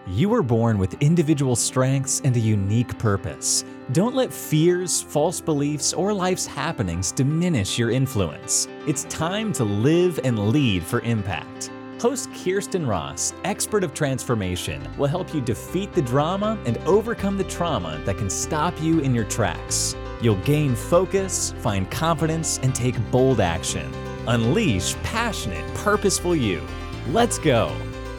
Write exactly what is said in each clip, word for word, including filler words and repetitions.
You were born with individual strengths and a unique purpose. Don't let fears, false beliefs, or life's happenings diminish your influence. It's time to live and lead for impact. Host Kirsten Ross, expert of transformation, will help you defeat the drama and overcome the trauma that can stop you in your tracks. You'll gain focus, find confidence, and take bold action. Unleash passionate, purposeful you. Let's go.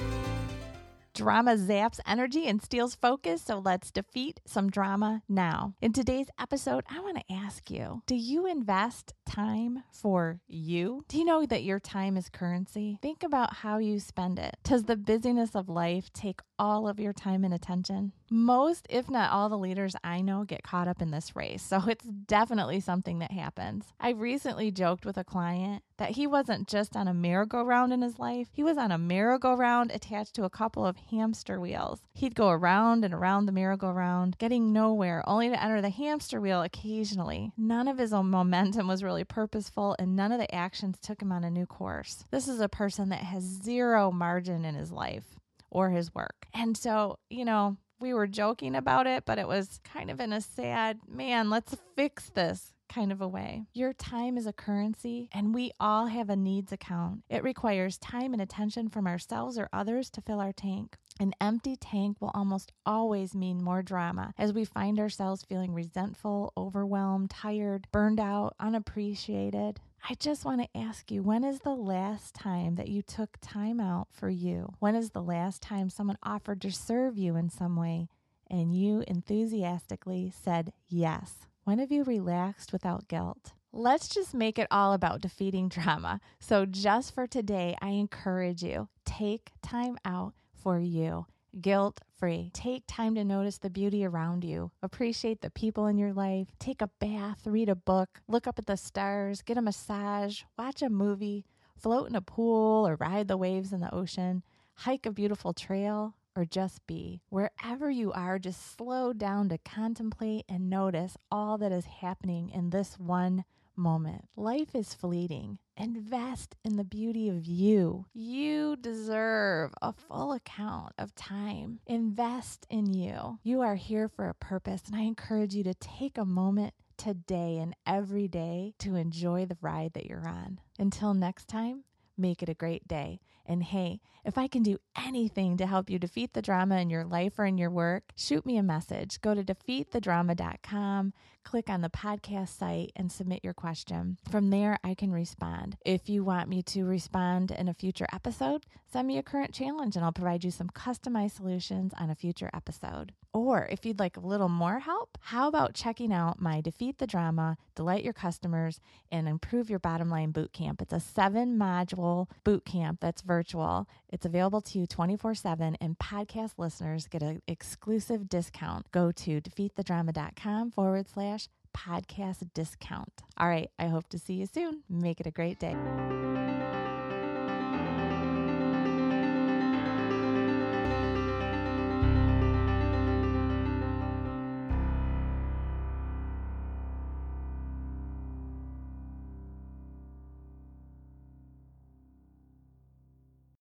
Drama zaps energy and steals focus, so let's defeat some drama now. In today's episode, I want to ask you, do you invest time for you? Do you know that your time is currency? Think about how you spend it. Does the busyness of life take all of your time and attention? Most, if not all, the leaders I know get caught up in this race, so it's definitely something that happens. I recently joked with a client that he wasn't just on a merry-go-round in his life, he was on a merry-go-round attached to a couple of hamster wheels. He'd go around and around the merry-go-round, getting nowhere, only to enter the hamster wheel occasionally. None of his own momentum was really purposeful, and none of the actions took him on a new course. This is a person that has zero margin in his life or his work. And so, you know, we were joking about it, but it was kind of in a sad, man, let's fix this kind of a way. Your time is a currency, and we all have a needs account. It requires time and attention from ourselves or others to fill our tank. An empty tank will almost always mean more drama as we find ourselves feeling resentful, overwhelmed, tired, burned out, unappreciated. I just want to ask you, when is the last time that you took time out for you? When is the last time someone offered to serve you in some way and you enthusiastically said yes? When have you relaxed without guilt? Let's just make it all about defeating drama. So just for today, I encourage you, take time out for you. Guilt-free. Take time to notice the beauty around you. Appreciate the people in your life. Take a bath, read a book, look up at the stars, get a massage, watch a movie, float in a pool or ride the waves in the ocean, hike a beautiful trail, or just be. Wherever you are, just slow down to contemplate and notice all that is happening in this one moment. Life is fleeting. Invest in the beauty of you. You deserve a full account of time. Invest in you. You are here for a purpose, and I encourage you to take a moment today and every day to enjoy the ride that you're on. Until next time, make it a great day. And hey, if I can do anything to help you defeat the drama in your life or in your work, shoot me a message. Go to defeat the drama dot com, click on the podcast site, and submit your question. From there, I can respond. If you want me to respond in a future episode, send me a current challenge and I'll provide you some customized solutions on a future episode. Or if you'd like a little more help, how about checking out my Defeat the Drama, Delight Your Customers, and Improve Your Bottom Line Bootcamp. It's a seven-module bootcamp that's virtual. It's available to you twenty-four seven, and podcast listeners get an exclusive discount. Go to defeat the drama dot com forward slash podcast discount. All right, I hope to see you soon. Make it a great day.